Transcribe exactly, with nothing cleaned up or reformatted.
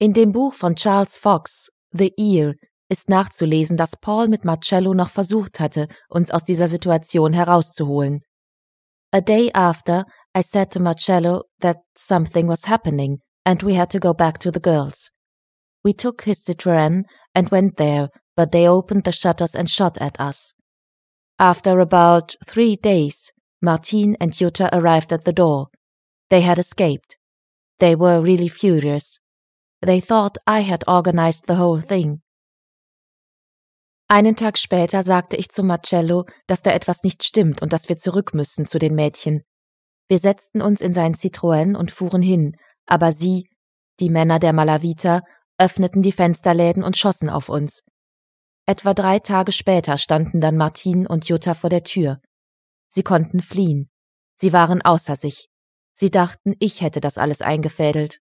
In dem Buch von Charles Fox, The Ear, ist nachzulesen, dass Paul mit Marcello noch versucht hatte, uns aus dieser Situation herauszuholen. A day after, I said to Marcello that something was happening and we had to go back to the girls. We took his Citroën and went there, but they opened the shutters and shot at us. After about three days, Martine and Jutta arrived at the door. They had escaped. They were really furious. They thought I had organized the whole thing. Einen Tag später sagte ich zu Marcello, dass da etwas nicht stimmt und dass wir zurück müssen zu den Mädchen. Wir setzten uns in seinen Citroën und fuhren hin, aber sie, die Männer der Malavita, öffneten die Fensterläden und schossen auf uns. Etwa drei Tage später standen dann Martine und Jutta vor der Tür. Sie konnten fliehen. Sie waren außer sich. Sie dachten, ich hätte das alles eingefädelt.